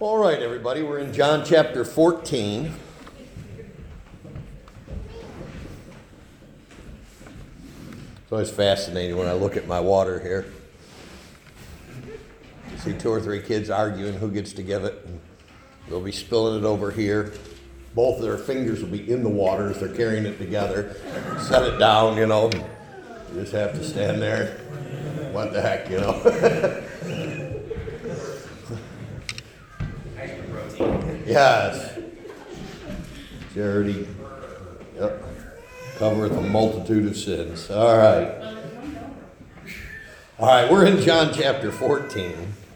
All right, everybody, we're in John chapter 14. It's always fascinating when I look at my water here. See two or three kids arguing who gets to give it. And they'll be spilling it over here. Both of their fingers will be in the water as they're carrying it together. Set it down, you know. You just have to stand there. What the heck, you know. Yes. Charity. Yep. Covereth a multitude of sins. All right. All right, we're in John chapter 14.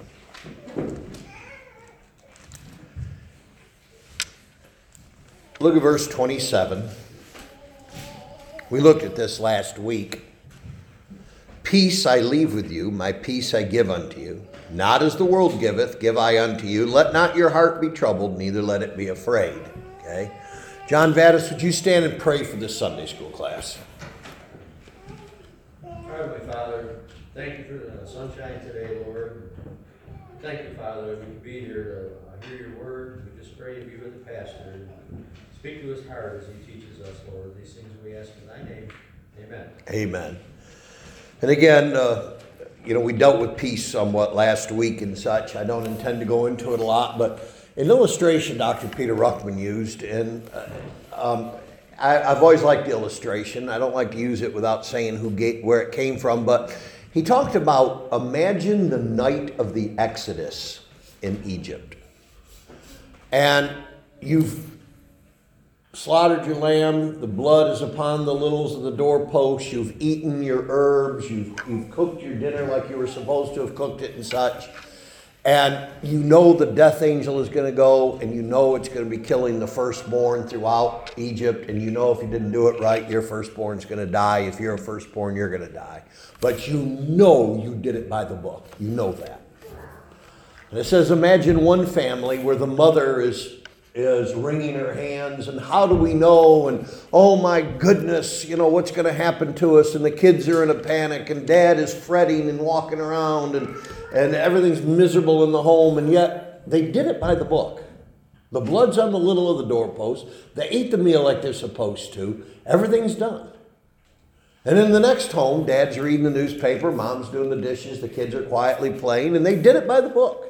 Look at verse 27. We looked at this last week. Peace I leave with you, my peace I give unto you. Not as the world giveth, give I unto you. Let not your heart be troubled, neither let it be afraid. Okay? John Vadas, would you stand and pray for this Sunday school class? Heavenly Father, thank you for the sunshine today, Lord. Thank you, Father, that we can be here to hear your word. We just pray to be with the pastor and speak to his heart as he teaches us, Lord. These things we ask in thy name. Amen. Amen. And again, we dealt with peace somewhat last week and such. I don't intend to go into it a lot, but an illustration Dr. Peter Ruckman used, and I've always liked the illustration. I don't like to use it without saying where it came from, but he talked about, imagine the night of the Exodus in Egypt. And you've slaughtered your lamb, the blood is upon the littles of the doorpost, you've eaten your herbs, you've cooked your dinner like you were supposed to have cooked it and such, and you know the death angel is going to go, and you know it's going to be killing the firstborn throughout Egypt, and you know if you didn't do it right, your firstborn's going to die. If you're a firstborn, you're going to die. But you know you did it by the book. You know that. And it says, imagine one family where the mother is wringing her hands, and how do we know, and oh my goodness, what's going to happen to us, and the kids are in a panic, and dad is fretting and walking around, and everything's miserable in the home, and yet they did it by the book. The blood's on the lintel of the doorpost, they ate the meal like they're supposed to, everything's done. And in the next home, dad's reading the newspaper, mom's doing the dishes, the kids are quietly playing, and they did it by the book.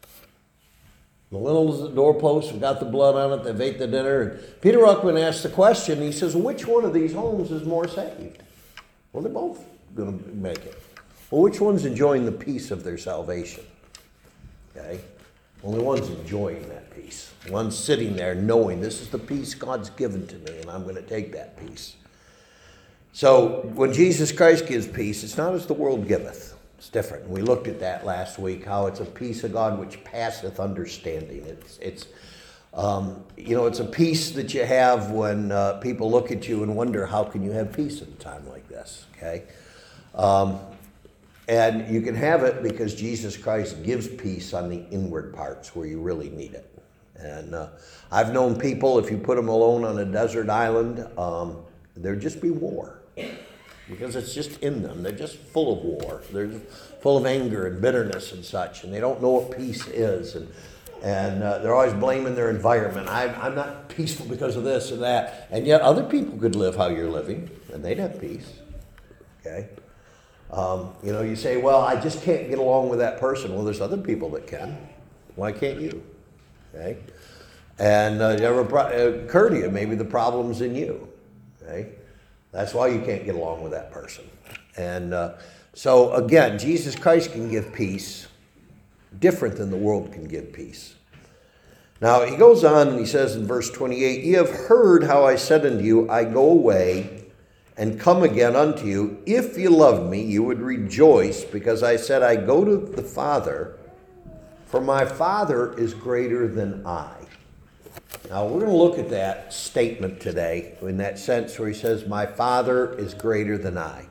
The lintels of the doorpost have got the blood on it. They've ate the dinner. And Peter Ruckman asked the question. He says, which one of these homes is more saved? Well, they're both going to make it. Well, which one's enjoying the peace of their salvation? Okay? Only one's enjoying that peace. One's sitting there knowing this is the peace God's given to me, and I'm going to take that peace. So when Jesus Christ gives peace, it's not as the world giveth. It's different. We looked at that last week, how it's a peace of God which passeth understanding. It's a peace that you have when people look at you and wonder, how can you have peace at a time like this? Okay, and you can have it because Jesus Christ gives peace on the inward parts where you really need it. And I've known people, if you put them alone on a desert island, there'd just be war. Because it's just in them. They're just full of war. They're full of anger and bitterness and such. And they don't know what peace is. And they're always blaming their environment. I'm not peaceful because of this and that. And yet other people could live how you're living. And they'd have peace. Okay? You say, well, I just can't get along with that person. Well, there's other people that can. Why can't you? Okay? And it ever occur to you, maybe the problem's in you. Okay? That's why you can't get along with that person. And so again, Jesus Christ can give peace different than the world can give peace. Now he goes on and he says in verse 28, ye have heard how I said unto you, I go away and come again unto you. If you loved me, you would rejoice, because I said, I go to the Father, for my Father is greater than I. Now, we're going to look at that statement today in that sense where he says, my Father is greater than I.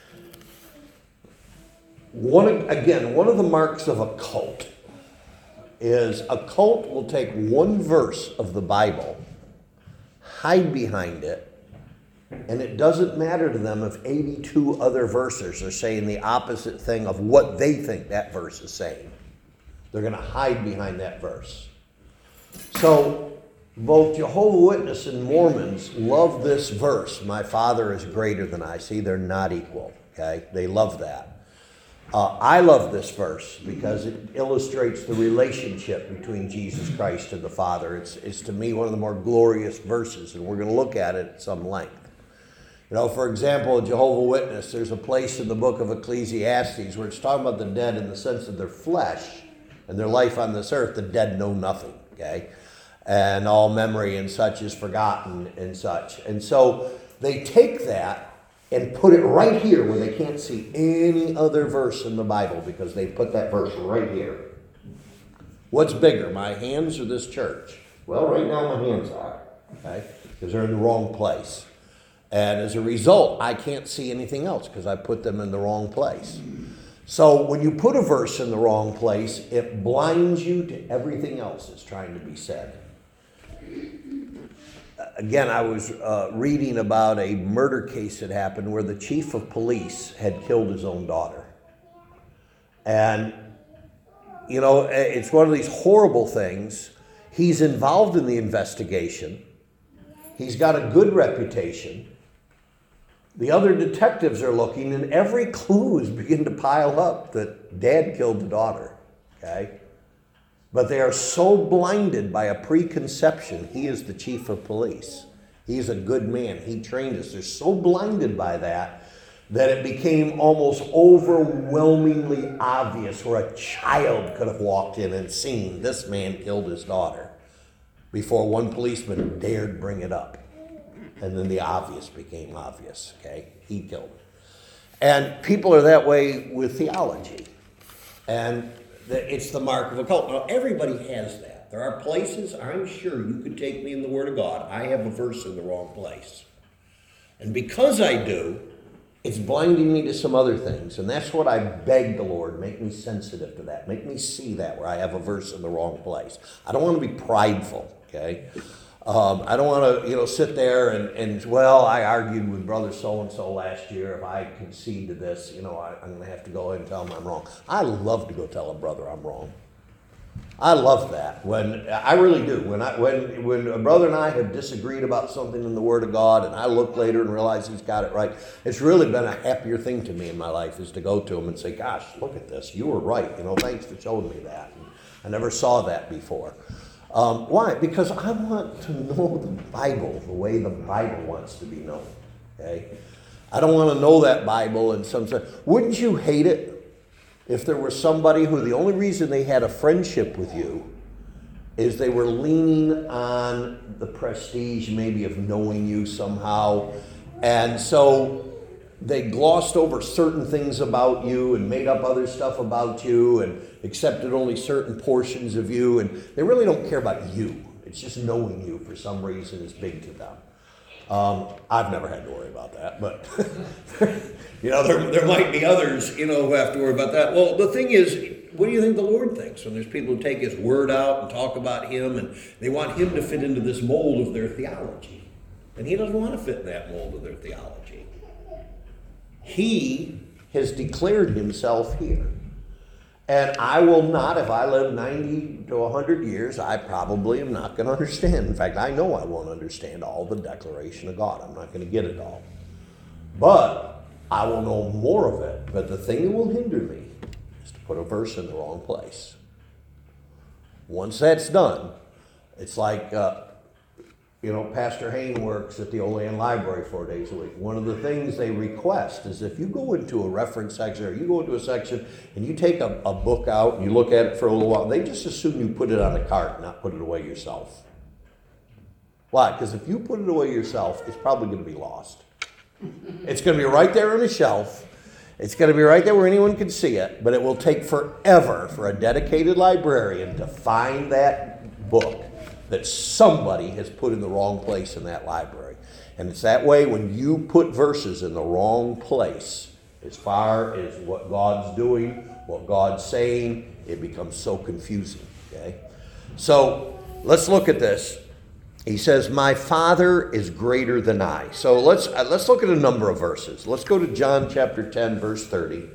One of the marks of a cult is a cult will take one verse of the Bible, hide behind it, and it doesn't matter to them if 82 other verses are saying the opposite thing of what they think that verse is saying. They're going to hide behind that verse. So both Jehovah's Witnesses and Mormons love this verse, my Father is greater than I. See, they're not equal, okay? They love that. I love this verse because it illustrates the relationship between Jesus Christ and the Father. It's to me one of the more glorious verses, and we're going to look at it at some length. You know, for example, a Jehovah's Witness, there's a place in the book of Ecclesiastes where it's talking about the dead in the sense of their flesh and their life on this earth. The dead know nothing, okay? And all memory and such is forgotten and such. And so they take that and put it right here where they can't see any other verse in the Bible because they put that verse right here. What's bigger, my hands or this church? Well, right now my hands are, okay? Because they're in the wrong place. And as a result, I can't see anything else because I put them in the wrong place. So when you put a verse in the wrong place, it blinds you to everything else that's trying to be said. Again, I was reading about a murder case that happened where the chief of police had killed his own daughter. And, you know, it's one of these horrible things. He's involved in the investigation. He's got a good reputation. The other detectives are looking, and every clue is beginning to pile up that dad killed the daughter, okay? But they are so blinded by a preconception. He is the chief of police. He's a good man. He trained us. They're so blinded by that it became almost overwhelmingly obvious where a child could have walked in and seen this man killed his daughter before one policeman dared bring it up. And then the obvious became obvious, okay? He killed him. And people are that way with theology. And it's the mark of a cult. Now, everybody has that. There are places, I'm sure you could take me in the Word of God. I have a verse in the wrong place. And because I do, it's blinding me to some other things. And that's what I beg the Lord, make me sensitive to that. Make me see that where I have a verse in the wrong place. I don't want to be prideful, okay? I don't want to, sit there and I argued with brother so-and-so last year. If I concede to this, I'm going to have to go ahead and tell him I'm wrong. I love to go tell a brother I'm wrong. I love that. I really do. When a brother and I have disagreed about something in the Word of God and I look later and realize he's got it right, it's really been a happier thing to me in my life is to go to him and say, gosh, look at this. You were right. Thanks for showing me that. I never saw that before. Why? Because I want to know the Bible the way the Bible wants to be known. Okay? I don't want to know that Bible in some sense. Wouldn't you hate it if there was somebody who the only reason they had a friendship with you is they were leaning on the prestige maybe of knowing you somehow, and so they glossed over certain things about you and made up other stuff about you and accepted only certain portions of you, and they really don't care about you. It's just knowing you for some reason is big to them. I've never had to worry about that, but there might be others, who have to worry about that. Well, the thing is, what do you think the Lord thinks when there's people who take His Word out and talk about Him and they want Him to fit into this mold of their theology? And He doesn't want to fit in that mold of their theology. He has declared Himself here. And I will not, if I live 90 to 100 years, I probably am not going to understand. In fact, I know I won't understand all the declaration of God. I'm not going to get it all. But I will know more of it. But the thing that will hinder me is to put a verse in the wrong place. Once that's done, it's like, Pastor Hayne works at the Olean Library 4 days a week. One of the things they request is if you go into a reference section or you go into a section and you take a book out and you look at it for a little while, they just assume you put it on a cart, not put it away yourself. Why? Because if you put it away yourself, it's probably going to be lost. It's going to be right there on a shelf. It's going to be right there where anyone can see it, but it will take forever for a dedicated librarian to find that book that somebody has put in the wrong place in that library. And it's that way when you put verses in the wrong place, as far as what God's doing, what God's saying, it becomes so confusing, okay? So let's look at this. He says, my Father is greater than I. So let's look at a number of verses. Let's go to John chapter 10, verse 30.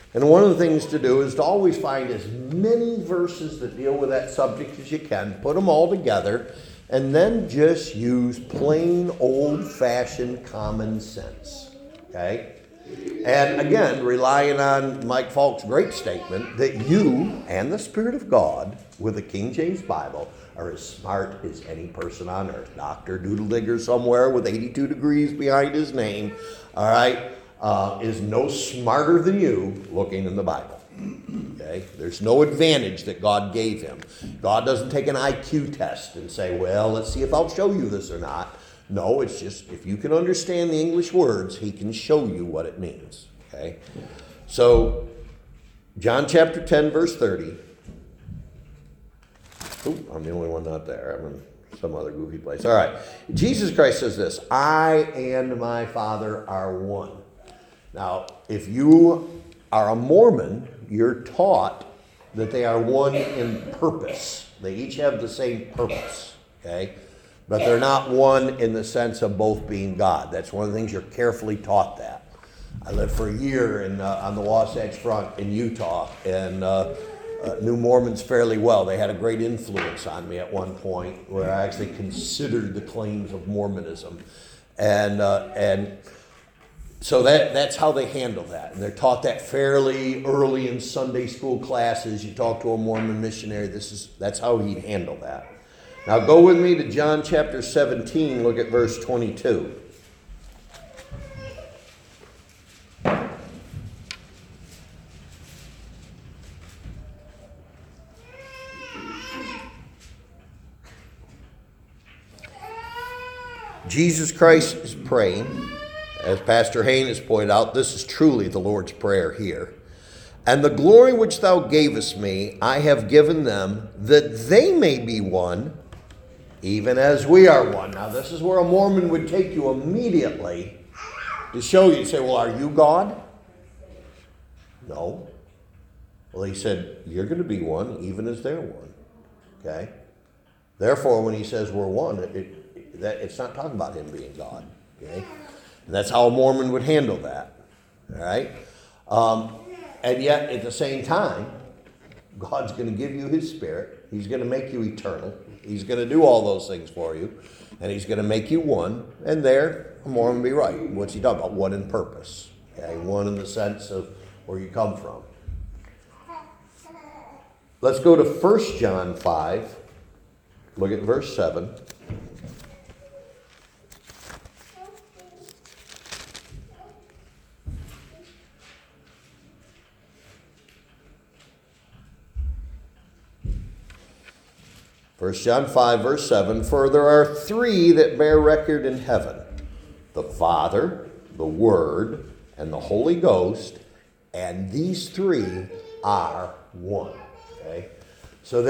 And one of the things to do is to always find as many verses that deal with that subject as you can, put them all together, and then just use plain old-fashioned common sense, okay? And again, relying on Mike Falk's great statement that you and the Spirit of God with the King James Bible are as smart as any person on earth. Dr. Doodle-Digger somewhere with 82 degrees behind his name, all right, is no smarter than you looking in the Bible. Okay? There's no advantage that God gave him. God doesn't take an IQ test and say, well, let's see if I'll show you this or not. No, it's just if you can understand the English words, he can show you what it means. Okay? So, John chapter 10, verse 30. Ooh, I'm the only one not there. I'm in some other goofy place. All right. Jesus Christ says this, I and my Father are one. Now, if you are a Mormon, you're taught that they are one in purpose. They each have the same purpose, okay? But they're not one in the sense of both being God. That's one of the things you're carefully taught that. I lived for a year on the Wasatch Front in Utah and knew Mormons fairly well. They had a great influence on me at one point where I actually considered the claims of Mormonism. And so that's how they handle that. And they're taught that fairly early in Sunday school classes. You talk to a Mormon missionary, that's how he'd handle that. Now go with me to John chapter 17, look at verse 22. Jesus Christ is praying. As Pastor Hain has pointed out, this is truly the Lord's Prayer here. And the glory which thou gavest me, I have given them, that they may be one, even as we are one. Now, this is where a Mormon would take you immediately to show you, say, well, are you God? No. Well, he said, you're going to be one, even as they're one. Okay? Therefore, when he says we're one, it's not talking about him being God. Okay? And that's how a Mormon would handle that. All right? And yet, at the same time, God's going to give you his Spirit. He's going to make you eternal. He's going to do all those things for you. And he's going to make you one. And there, a Mormon would be right. What's he talking about? One in purpose. Okay? One in the sense of where you come from. Let's go to 1 John 5. Look at verse 7. First John 5, verse 7, for there are three that bear record in heaven, the Father, the Word, and the Holy Ghost, and these three are one. Okay? So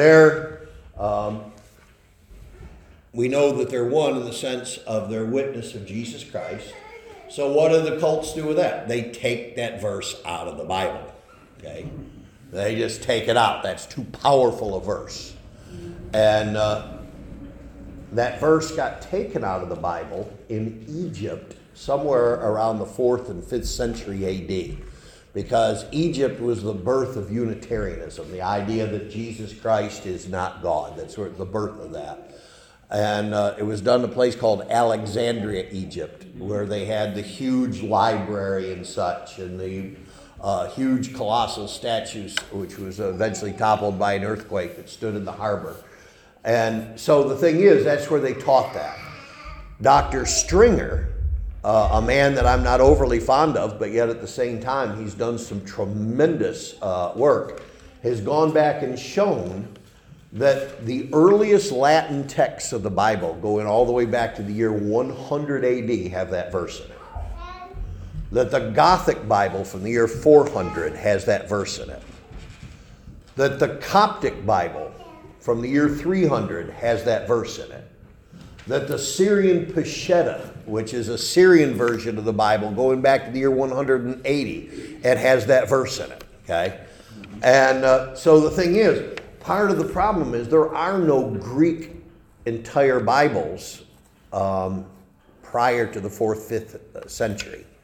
we know that they're one in the sense of their witness of Jesus Christ. So what do the cults do with that? They take that verse out of the Bible. Okay? They just take it out. That's too powerful a verse. And that verse got taken out of the Bible in Egypt somewhere around the 4th and 5th century A.D. because Egypt was the birth of Unitarianism, the idea that Jesus Christ is not God. That's sort of the birth of that. And it was done in a place called Alexandria, Egypt, where they had the huge library and such, and the huge colossal statues, which was eventually toppled by an earthquake that stood in the harbor. And so the thing is, that's where they taught that. Dr. Stringer, a man that I'm not overly fond of, but yet at the same time he's done some tremendous work, has gone back and shown that the earliest Latin texts of the Bible, going all the way back to the year 100 AD, have that verse in it. That the Gothic Bible from the year 400 has that verse in it. That the Coptic Bible from the year 300 has that verse in it. That the Syrian Peshitta, which is a Syrian version of the Bible going back to the year 180, it has that verse in it. Okay? And so the thing is, part of the problem is there are no Greek entire Bibles prior to the 4th, 5th century.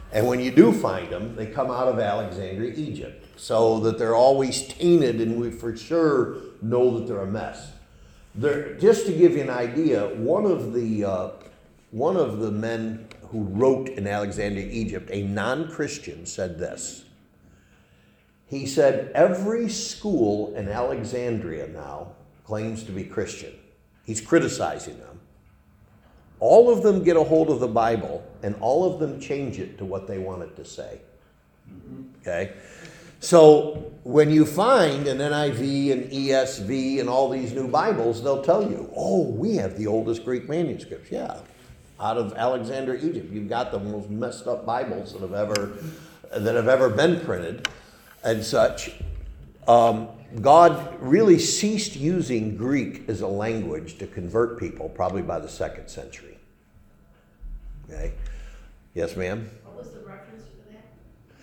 And when you do find them, they come out of Alexandria, Egypt, so that they're always tainted, and we for sure know that they're a mess. Just to give you an idea, one of the men who wrote in Alexandria, Egypt, a non-Christian, said this. He said, every school in Alexandria now claims to be Christian. He's criticizing them. All of them get a hold of the Bible, and all of them change it to what they want it to say. Okay? So when you find an NIV and ESV and all these new Bibles, they'll tell you, oh, we have the oldest Greek manuscripts. Yeah, out of Alexandria, Egypt. You've got the most messed up Bibles that have ever been printed and such. God really ceased using Greek as a language to convert people probably by the 2nd century. Okay? Yes, ma'am? What was the reference for that?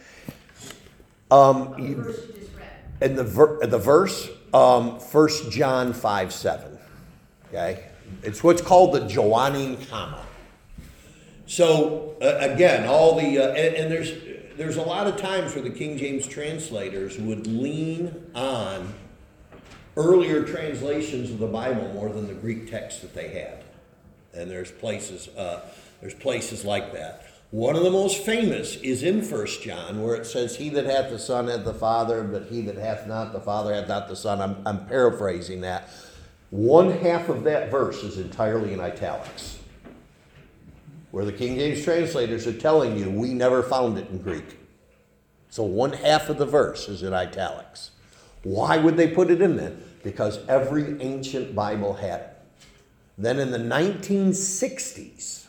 The verse you just read. In the verse, 1 John 5:7. Okay? It's what's called the Johannine comma. So, again, and there's a lot of times where the King James translators would lean on earlier translations of the Bible more than the Greek text that they had. And there's places like that. One of the most famous is in 1 John, where it says, he that hath the Son hath the Father, but he that hath not the Father hath not the Son. I'm paraphrasing that. One half of that verse is entirely in italics, where the King James translators are telling you, we never found it in Greek. So one half of the verse is in italics. Why would they put it in then? Because every ancient Bible had it. Then in the 1960s,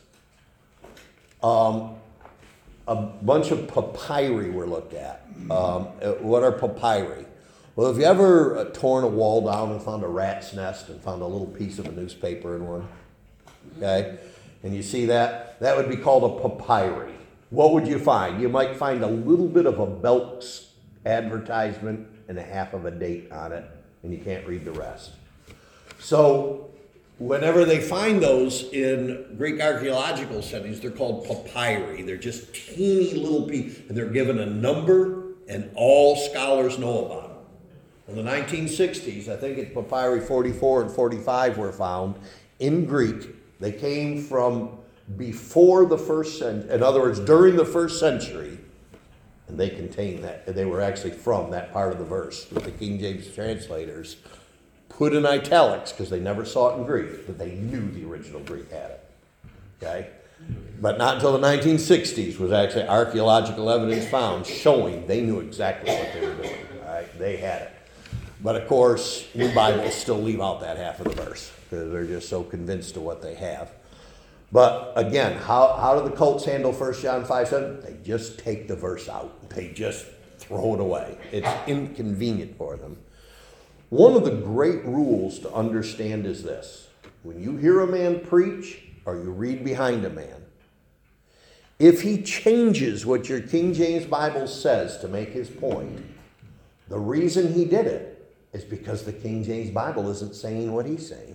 a bunch of papyri were looked at. What are papyri? Well, have you ever torn a wall down and found a rat's nest and found a little piece of a newspaper in one? Okay? And you see that? That would be called a papyri. What would you find? You might find a little bit of a Belk's advertisement and a half of a date on it, and you can't read the rest. So whenever they find those in Greek archaeological settings, they're called papyri. They're just teeny little pieces, and they're given a number, and all scholars know about them. In the 1960s, I think it's papyri 44 and 45 were found in Greek. They came from before the first century, in other words, during the first century, and they contain that. They were actually from that part of the verse that the King James translators put in italics because they never saw it in Greek, but they knew the original Greek had it. Okay? But not until the 1960s was actually archaeological evidence found showing they knew exactly what they were doing. All right? They had it. But of course, new Bibles still leave out that half of the verse because they're just so convinced of what they have. But again, how do the cults handle 1 John 5:7? They just take the verse out. They just throw it away. It's inconvenient for them. One of the great rules to understand is this. When you hear a man preach or you read behind a man, if he changes what your King James Bible says to make his point, the reason he did it is because the King James Bible isn't saying what he's saying.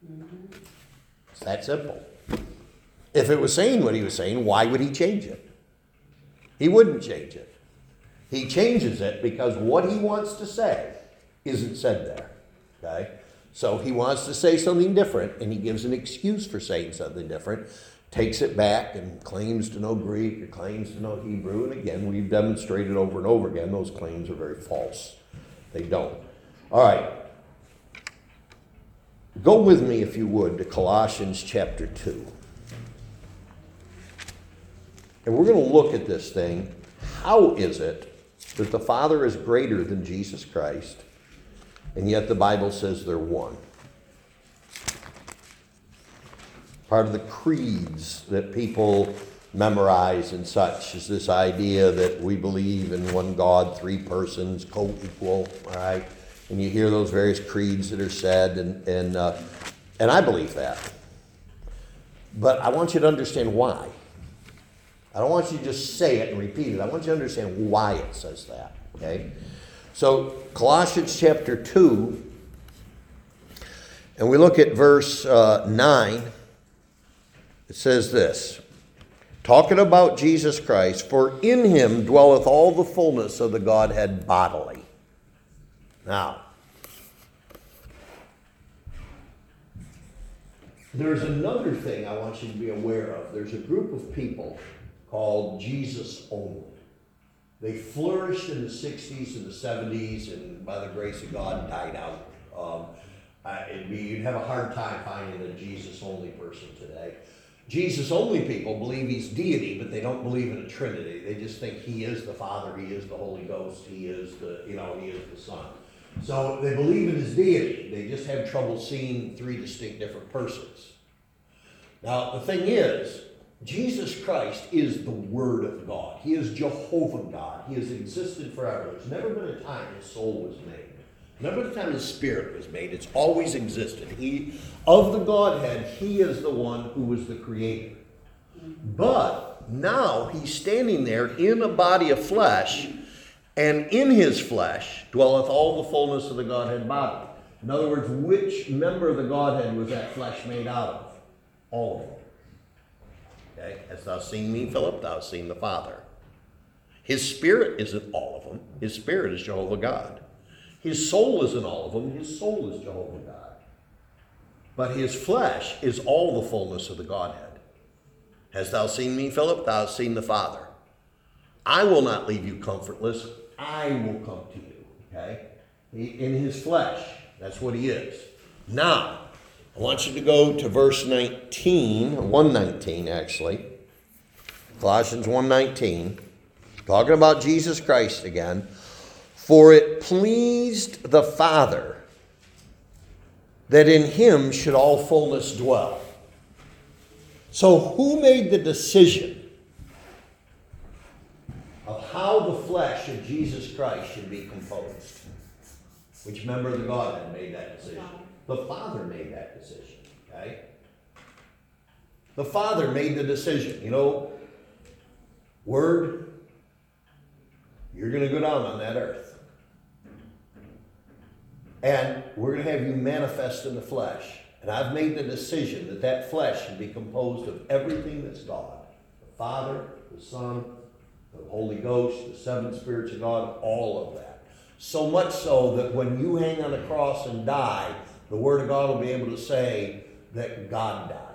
It's that simple. If it was saying what he was saying, why would he change it? He wouldn't change it. He changes it because what he wants to say isn't said there. Okay? So he wants to say something different, and he gives an excuse for saying something different, takes it back and claims to know Greek or claims to know Hebrew. And again, we've demonstrated over and over again, those claims are very false. They don't. All right. Go with me, if you would, to Colossians chapter 2. And we're going to look at this thing. How is it that the Father is greater than Jesus Christ, and yet the Bible says they're one? Part of the creeds that people memorize and such is this idea that we believe in one God, three persons, co-equal, all right? And you hear those various creeds that are said, and I believe that. But I want you to understand why. I don't want you to just say it and repeat it. I want you to understand why it says that, okay? So Colossians chapter 2, and we look at verse 9. It says this, talking about Jesus Christ, for in him dwelleth all the fullness of the Godhead bodily. Now, there's another thing I want you to be aware of. There's a group of people called Jesus only. They flourished in the 60s and the 70s, and by the grace of God, died out. You'd have a hard time finding a Jesus only person today. Jesus only people believe he's deity, but they don't believe in a Trinity. They just think he is the Father, he is the Holy Ghost, he is the Son. So they believe in his deity. They just have trouble seeing three distinct different persons. Now, the thing is, Jesus Christ is the Word of God. He is Jehovah God. He has existed forever. There's never been a time his soul was made. Never been a time his spirit was made. It's always existed. Of the Godhead, he is the one who was the creator. But now he's standing there in a body of flesh, and in his flesh dwelleth all the fullness of the Godhead bodily. In other words, which member of the Godhead was that flesh made out of? All of them. Okay? Hast thou seen me, Philip? Thou hast seen the Father. His spirit isn't all of them. His spirit is Jehovah God. His soul isn't all of them. His soul is Jehovah God. But his flesh is all the fullness of the Godhead. Hast thou seen me, Philip? Thou hast seen the Father. I will not leave you comfortless. I will come to you. Okay? In his flesh. That's what he is. Now, I want you to go to verse 19, 119 actually. Colossians 1:19. Talking about Jesus Christ again. For it pleased the Father that in him should all fullness dwell. So who made the decision of how the flesh of Jesus Christ should be composed? Which member of the Godhead made that decision? The Father made that decision, okay? The Father made the decision. You know, Word, you're going to go down on that earth. And we're going to have you manifest in the flesh. And I've made the decision that that flesh should be composed of everything that's God. The Father, the Son, the Holy Ghost, the seven spirits of God, all of that. So much so that when you hang on the cross and die, the Word of God will be able to say that God died.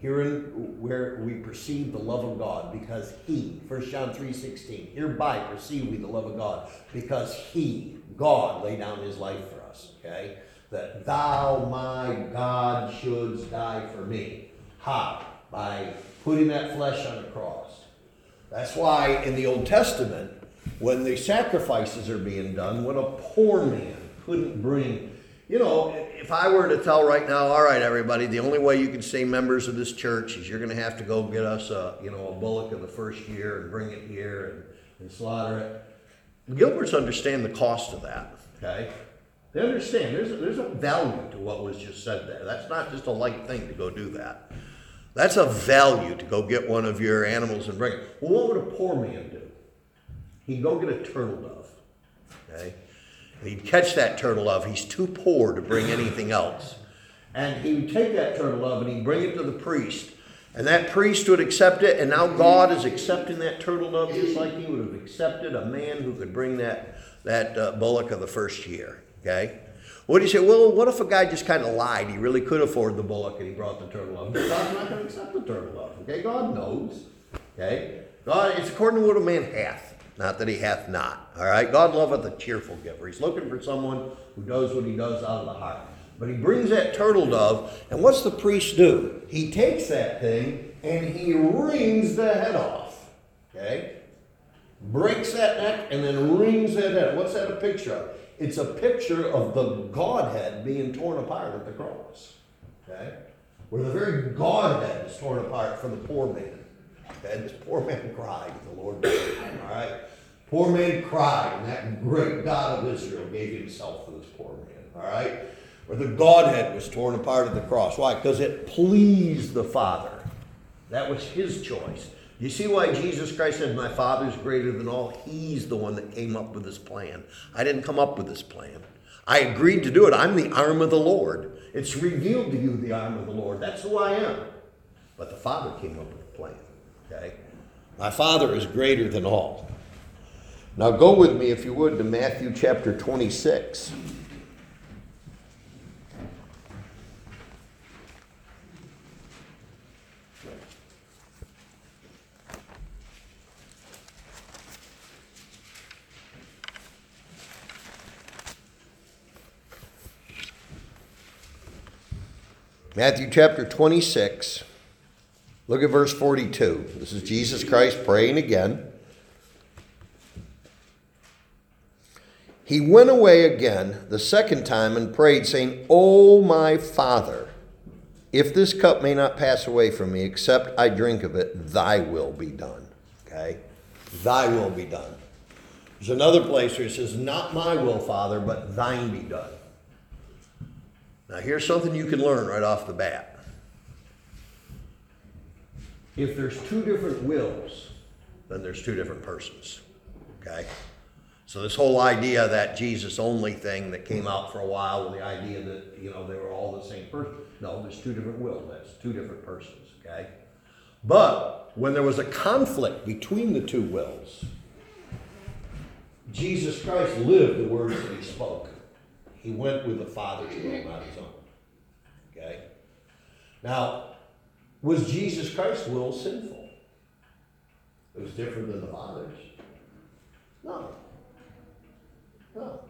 Herein where we perceive the love of God, because he, 1 John 3:16, hereby perceive we the love of God, because he, God, laid down his life for us, okay? That thou, my God, shouldst die for me. How? By putting that flesh on the cross. That's why in the Old Testament, when the sacrifices are being done, when a poor man couldn't bring, you know, if I were to tell right now, all right, everybody, the only way you can stay members of this church is you're going to have to go get us a bullock of the first year and bring it here and slaughter it. The Gilberts understand the cost of that, okay? They understand there's a value to what was just said there. That's not just a light thing to go do that. That's a value to go get one of your animals and bring it. Well, what would a poor man do? He'd go get a turtle dove, okay? He'd catch that turtle dove. He's too poor to bring anything else. And he would take that turtle dove and he'd bring it to the priest. And that priest would accept it. And now God is accepting that turtle dove just like he would have accepted a man who could bring that bullock of the first year. Okay? What do you say? Well, what if a guy just kind of lied? He really could afford the bullock and he brought the turtle dove. But God's not going to accept the turtle dove. Okay? God knows. Okay? God, it's according to what a man hath. Not that he hath not. All right? God loveth a cheerful giver. He's looking for someone who does what he does out of the heart. But he brings that turtle dove, and what's the priest do? He takes that thing and he wrings the head off. Okay? Breaks that neck and then wrings that head. What's that a picture of? It's a picture of the Godhead being torn apart at the cross. Okay? Where the very Godhead is torn apart for the poor man. Okay? This poor man cried at the Lord. All right? Poor man cried, and that great God of Israel gave himself for this poor man. All right? Where the Godhead was torn apart at the cross. Why? Because it pleased the Father. That was his choice. You see why Jesus Christ said, my Father's greater than all? He's the one that came up with this plan. I didn't come up with this plan. I agreed to do it. I'm the arm of the Lord. It's revealed to you the arm of the Lord. That's who I am. But the Father came up with the plan. Okay? My Father is greater than all. Now go with me, if you would, to Matthew chapter 26. Matthew chapter 26. Look at verse 42. This is Jesus Christ praying again. He went away again the second time and prayed, saying, O my Father, if this cup may not pass away from me, except I drink of it, thy will be done. Okay? Thy will be done. There's another place where it says, not my will, Father, but thine be done. Now here's something you can learn right off the bat. If there's two different wills, then there's two different persons. Okay? So this whole idea that Jesus only thing that came out for a while, with the idea that, they were all the same person. No, there's two different wills. That's two different persons. Okay? But when there was a conflict between the two wills, Jesus Christ lived the words that he spoke. He went with the Father's will, not his own. Okay? Now, was Jesus Christ's will sinful? It was different than the Father's. No. No.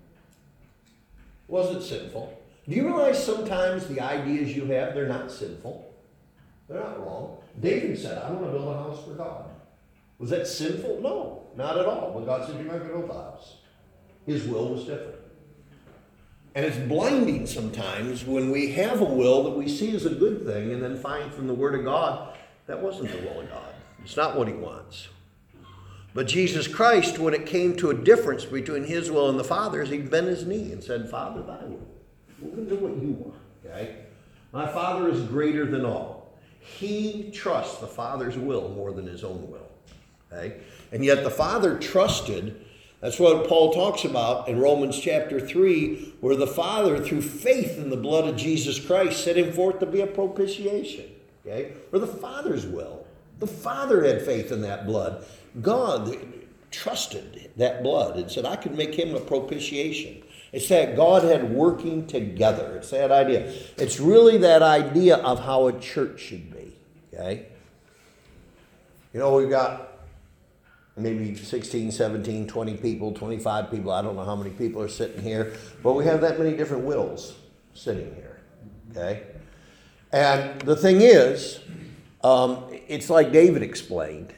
Was it sinful? Do you realize sometimes the ideas you have, they're not sinful? They're not wrong. David said, I want to build a house for God. Was that sinful? No, not at all. When God said, you're not going to build a house. His will was different. And it's blinding sometimes when we have a will that we see as a good thing and then find from the Word of God that wasn't the will of God. It's not what he wants. But Jesus Christ, when it came to a difference between his will and the Father's, he bent his knee and said, Father, thy will. We're going to do what you want. Okay? My Father is greater than all. He trusts the Father's will more than his own will. Okay? And yet the Father trusted. That's what Paul talks about in Romans chapter 3, where the Father, through faith in the blood of Jesus Christ, set him forth to be a propitiation. Okay? Or the Father's will. The Father had faith in that blood. God trusted that blood and said, I could make him a propitiation. It's that God had working together. It's that idea. It's really that idea of how a church should be. Okay? We've got maybe 16, 17, 20 people, 25 people. I don't know how many people are sitting here, but we have that many different wills sitting here. Okay? And the thing is, it's like David explained.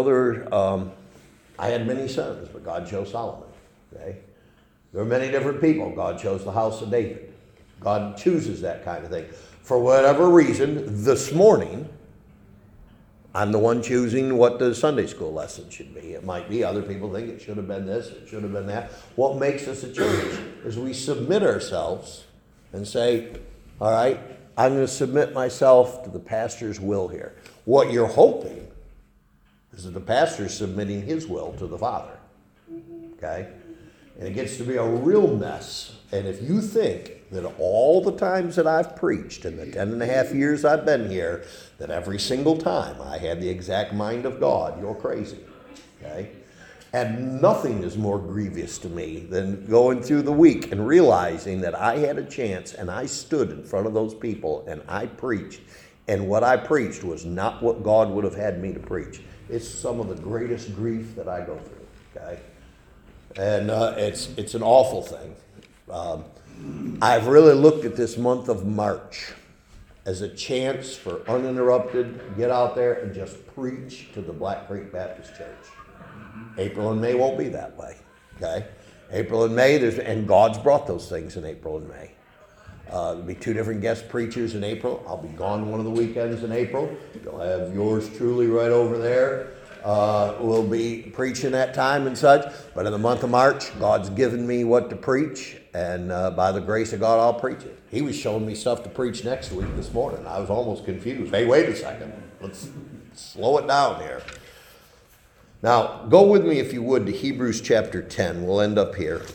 I had many sons, but God chose Solomon. Okay? There were many different people. God chose the house of David. God chooses that kind of thing. For whatever reason, this morning, I'm the one choosing what the Sunday school lesson should be. It might be other people think it should have been this, it should have been that. What makes us a church is we submit ourselves and say, all right, I'm going to submit myself to the pastor's will here. What you're hoping is that the pastor's submitting his will to the Father. Okay? And it gets to be a real mess. And if you think that all the times that I've preached in the 10.5 years I've been here, that every single time I had the exact mind of God, you're crazy. Okay? And nothing is more grievous to me than going through the week and realizing that I had a chance and I stood in front of those people and I preached. And what I preached was not what God would have had me to preach. It's some of the greatest grief that I go through. Okay? And it's an awful thing. I've really looked at this month of March as a chance for uninterrupted, get out there and just preach to the Black Creek Baptist Church. April and May won't be that way. Okay? April and May, and God's brought those things in April and May. There'll be 2 different guest preachers in April. I'll be gone one of the weekends in April. You'll have yours truly right over there. We'll be preaching that time and such. But in the month of March, God's given me what to preach. And by the grace of God, I'll preach it. He was showing me stuff to preach next week this morning. I was almost confused. Hey, wait a second. Let's slow it down here. Now, go with me, if you would, to Hebrews chapter 10. We'll end up here.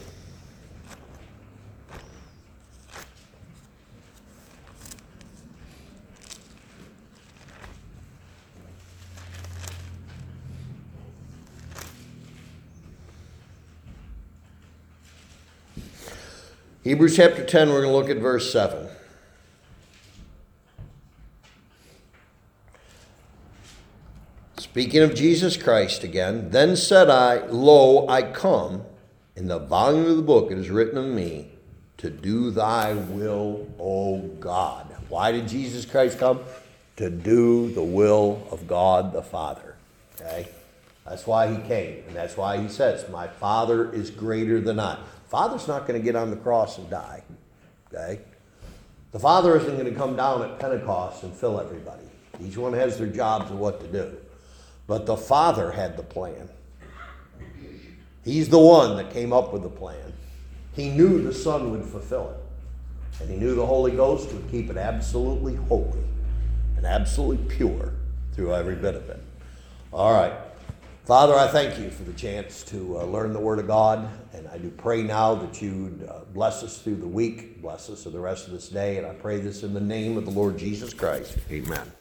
Hebrews chapter 10, we're going to look at verse 7. Speaking of Jesus Christ again, then said I, Lo, I come. In the volume of the book it is written of me, to do thy will, O God. Why did Jesus Christ come? To do the will of God the Father. Okay? That's why he came. And that's why he says, my Father is greater than I. Father's not going to get on the cross and die. Okay? The Father isn't going to come down at Pentecost and fill everybody. Each one has their jobs and what to do. But the Father had the plan. He's the one that came up with the plan. He knew the Son would fulfill it. And he knew the Holy Ghost would keep it absolutely holy and absolutely pure through every bit of it. All right. Father, I thank you for the chance to learn the Word of God. And I do pray now that you'd bless us through the week, bless us for the rest of this day. And I pray this in the name of the Lord Jesus Christ. Amen.